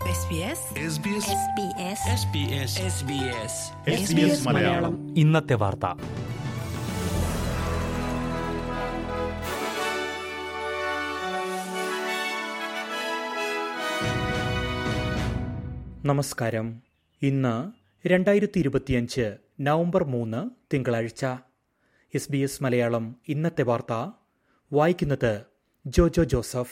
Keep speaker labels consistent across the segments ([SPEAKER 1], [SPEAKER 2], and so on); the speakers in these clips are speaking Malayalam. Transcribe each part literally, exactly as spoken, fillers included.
[SPEAKER 1] മലയാളം ഇന്നത്തെ വാർത്ത. നമസ്കാരം. ഇന്ന് രണ്ടായിരത്തി ഇരുപത്തിയഞ്ച് നവംബർ മൂന്ന് തിങ്കളാഴ്ച. എസ് ബി എസ് മലയാളം ഇന്നത്തെ വാർത്ത വായിക്കുന്നത് ജോജോ ജോസഫ്.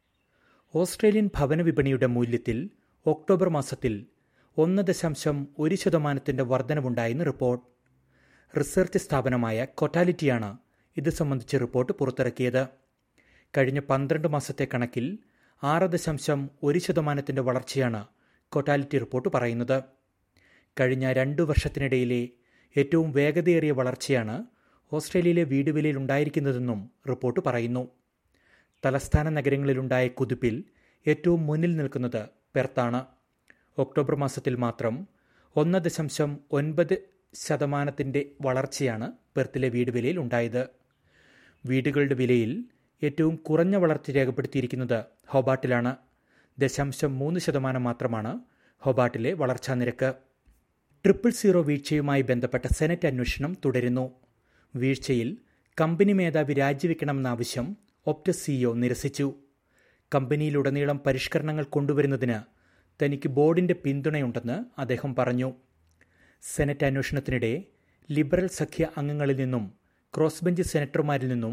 [SPEAKER 1] ഓസ്ട്രേലിയൻ ഭവന വിപണിയുടെ മൂല്യത്തിൽ ഒക്ടോബർ മാസത്തിൽ ഒന്ന് ദശാംശം ഒരു ശതമാനത്തിന്റെ വർധനവുണ്ടായെന്ന് റിപ്പോർട്ട്. റിസർച്ച് സ്ഥാപനമായ കൊട്ടാലിറ്റിയാണ് ഇത് സംബന്ധിച്ച് റിപ്പോർട്ട് പുറത്തിറക്കിയത്. കഴിഞ്ഞ പന്ത്രണ്ട് മാസത്തെ കണക്കിൽ ആറ് ദശാംശം ഒരു ശതമാനത്തിന്റെ വളർച്ചയാണ് കൊട്ടാലിറ്റി റിപ്പോർട്ട് പറയുന്നത്. കഴിഞ്ഞ രണ്ടു വർഷത്തിനിടയിലെ ഏറ്റവും വേഗതയേറിയ വളർച്ചയാണ് ഓസ്ട്രേലിയയിലെ വീട് വിലയിൽ ഉണ്ടായിരിക്കുന്നതെന്നും റിപ്പോർട്ട് പറയുന്നു. തലസ്ഥാന നഗരങ്ങളിലുണ്ടായ കുതിപ്പിൽ ഏറ്റവും മുന്നിൽ നിൽക്കുന്നത് പെർത്താണ്. ഒക്ടോബർ മാസത്തിൽ മാത്രം ഒന്ന് ദശാംശം ഒൻപത് ശതമാനത്തിൻ്റെ വളർച്ചയാണ് പെർത്തിലെ വീട് വിലയിൽ ഉണ്ടായത്. വീടുകളുടെ വിലയിൽ ഏറ്റവും കുറഞ്ഞ വളർച്ച രേഖപ്പെടുത്തിയിരിക്കുന്നത് ഹോബാട്ടിലാണ്. ദശാംശം മൂന്ന് ശതമാനം മാത്രമാണ് ഹോബാട്ടിലെ വളർച്ചാ നിരക്ക്. ട്രിപ്പിൾ സീറോ വീഴ്ചയുമായി ബന്ധപ്പെട്ട സെനറ്റ് അന്വേഷണം തുടരുന്നു. വീഴ്ചയിൽ കമ്പനി മേധാവി രാജിവെക്കണമെന്ന ആവശ്യം ഒപ്റ്റസ് സിഇഒ നിരസിച്ചു. കമ്പനിയിലുടനീളം പരിഷ്കരണങ്ങൾ കൊണ്ടുവരുന്നതിന് തനിക്ക് ബോർഡിന്റെ പിന്തുണയുണ്ടെന്ന് അദ്ദേഹം പറഞ്ഞു. സെനറ്റ് അന്വേഷണത്തിനിടെ ലിബറൽ സഖ്യ അംഗങ്ങളിൽ നിന്നും ക്രോസ് ബെഞ്ച് സെനറ്റർമാരിൽ നിന്നും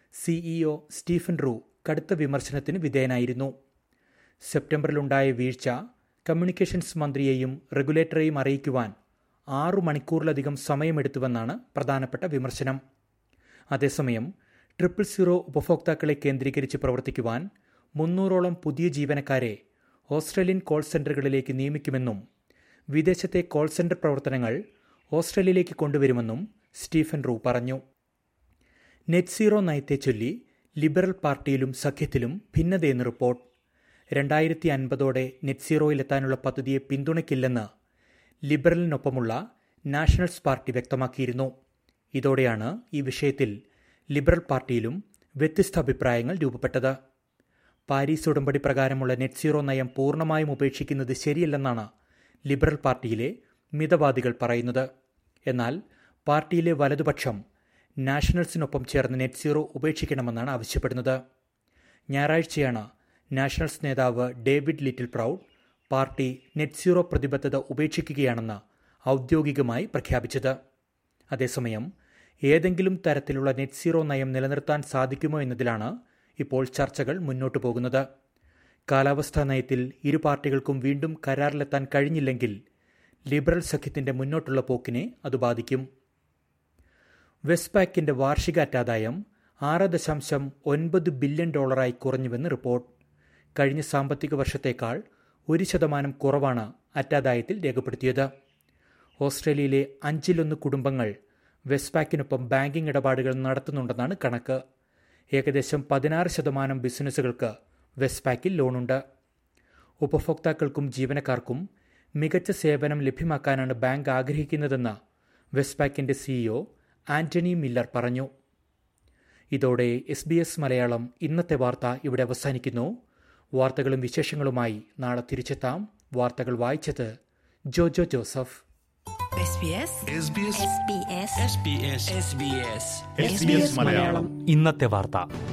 [SPEAKER 1] സിഇഒ സ്റ്റീഫൻ റൂ കടുത്ത വിമർശനത്തിന് വിധേയനായിരുന്നു. സെപ്റ്റംബറിലുണ്ടായ വീഴ്ച കമ്മ്യൂണിക്കേഷൻസ് മന്ത്രിയെയും റെഗുലേറ്ററെയും അറിയിക്കുവാൻ ആറു മണിക്കൂറിലധികം സമയമെടുത്തുവെന്നാണ് പ്രധാനപ്പെട്ട വിമർശനം. അതേസമയം ട്രിപ്പിൾ സീറോ ഉപഭോക്താക്കളെ കേന്ദ്രീകരിച്ച് പ്രവർത്തിക്കുവാൻ മുന്നൂറോളം പുതിയ ജീവനക്കാരെ ഓസ്ട്രേലിയൻ കോൾ സെന്ററുകളിലേക്ക് നിയമിക്കുമെന്നും വിദേശത്തെ കോൾ സെന്റർ പ്രവർത്തനങ്ങൾ ഓസ്ട്രേലിയയിലേക്ക് കൊണ്ടുവരുമെന്നും സ്റ്റീഫൻ റൂ പറഞ്ഞു. നെറ്റ് സീറോ നയത്തെ ചൊല്ലി ലിബറൽ പാർട്ടിയിലും സഖ്യത്തിലും ഭിന്നതയെന്ന് റിപ്പോർട്ട്. രണ്ടായിരത്തി അൻപതോടെ നെറ്റ് സീറോയിലെത്താനുള്ള പദ്ധതിയെ പിന്തുണയ്ക്കില്ലെന്ന് ലിബറലിനൊപ്പമുള്ള നാഷണൽസ് പാർട്ടി വ്യക്തമാക്കിയിരുന്നു. ഇതോടെയാണ് ഈ വിഷയത്തിൽ ലിബറൽ പാർട്ടിയിലും വ്യത്യസ്ത അഭിപ്രായങ്ങൾ രൂപപ്പെട്ടത്. പാരീസ് ഉടമ്പടി പ്രകാരമുള്ള നെറ്റ് സീറോ നയം പൂർണ്ണമായും ഉപേക്ഷിക്കുന്നത് ശരിയല്ലെന്നാണ് ലിബറൽ പാർട്ടിയിലെ മിതവാദികൾ പറയുന്നത്. എന്നാൽ പാർട്ടിയിലെ വലതുപക്ഷം നാഷണൽസിനൊപ്പം ചേർന്ന് നെറ്റ് സീറോ ഉപേക്ഷിക്കണമെന്നാണ് ആവശ്യപ്പെടുന്നത്. ഞായറാഴ്ചയാണ് നാഷണൽസ് നേതാവ് David Littleproud party net zero പ്രതിബദ്ധത ഉപേക്ഷിക്കുകയാണെന്ന് ഔദ്യോഗികമായി പ്രഖ്യാപിച്ചത്. അതേസമയം ഏതെങ്കിലും തരത്തിലുള്ള നെറ്റ് സീറോ നയം നിലനിർത്താൻ സാധിക്കുമോ എന്നതിലാണ് ഇപ്പോൾ ചർച്ചകൾ മുന്നോട്ടു പോകുന്നത്. കാലാവസ്ഥാ നയത്തിൽ ഇരു പാർട്ടികൾക്കും വീണ്ടും കരാറിലെത്താൻ കഴിഞ്ഞില്ലെങ്കിൽ ലിബറൽ സഖ്യത്തിന്റെ മുന്നോട്ടുള്ള പോക്കിനെ അത് ബാധിക്കും. വെസ്റ്റ്പാക്കിന്റെ വാർഷിക അറ്റാദായം ആറ് ദശാംശം ഒൻപത് ബില്യൺ ഡോളറായി കുറഞ്ഞുവെന്ന് റിപ്പോർട്ട്. കഴിഞ്ഞ സാമ്പത്തിക വർഷത്തേക്കാൾ ഒരു ശതമാനം കുറവാണ് അറ്റാദായത്തിൽ രേഖപ്പെടുത്തിയത്. ഓസ്ട്രേലിയയിലെ അഞ്ചിലൊന്ന് കുടുംബങ്ങൾ വെസ്റ്റ്പാക്കിനൊപ്പം ബാങ്കിംഗ് ഇടപാടുകൾ നടത്തുന്നുണ്ടെന്നാണ് കണക്ക്. ഏകദേശം പതിനാറ് ശതമാനം ബിസിനസ്സുകൾക്ക് വെസ്റ്റ്പാക്കിൽ ലോണുണ്ട്. ഉപഭോക്താക്കൾക്കും ജീവനക്കാർക്കും മികച്ച സേവനം ലഭ്യമാക്കാനാണ് ബാങ്ക് ആഗ്രഹിക്കുന്നതെന്ന് വെസ്റ്റ്പാക്കിന്റെ സിഇഒ ആന്റണി മില്ലർ പറഞ്ഞു. ഇതോടെ എസ് ബി എസ് മലയാളം ഇന്നത്തെ വാർത്ത ഇവിടെ അവസാനിക്കുന്നു. വാർത്തകളും വിശേഷങ്ങളുമായി നാളെ തിരിച്ചെത്താം. വാർത്തകൾ വായിച്ചത് ജോജോ ജോസഫ്.
[SPEAKER 2] ഇന്നത്തെ വാർത്ത.